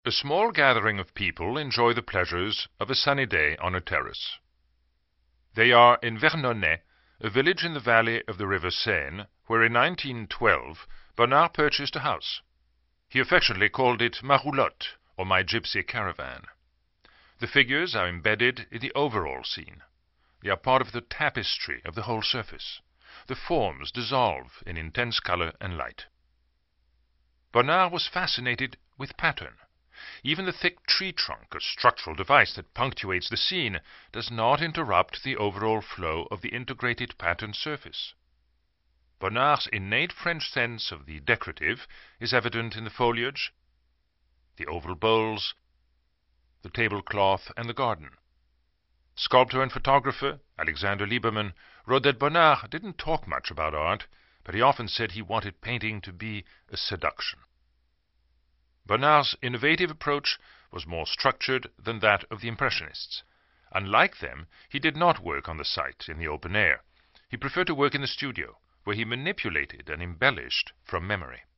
A small gathering of people enjoy the pleasures of a sunny day on a terrace. They are in Vernonnet, a village in the valley of the river Seine, where in 1912 Bonnard purchased a house. He affectionately called it Ma Roulotte, or My Gypsy Caravan. The figures are embedded in the overall scene. They are part of the tapestry of the whole surface. The forms dissolve in intense color and light. Bonnard was fascinated with pattern. Even the thick tree trunk, a structural device that punctuates the scene, does not interrupt the overall flow of the integrated pattern surface. Bonnard's innate French sense of the decorative is evident in the foliage, the oval bowls, the tablecloth, and the garden. Sculptor and photographer Alexander Lieberman wrote that Bonnard didn't talk much about art, but he often said he wanted painting to be a seduction. Bonnard's innovative approach was more structured than that of the Impressionists. Unlike them, he did not work on the site in the open air. He preferred to work in the studio, where he manipulated and embellished from memory.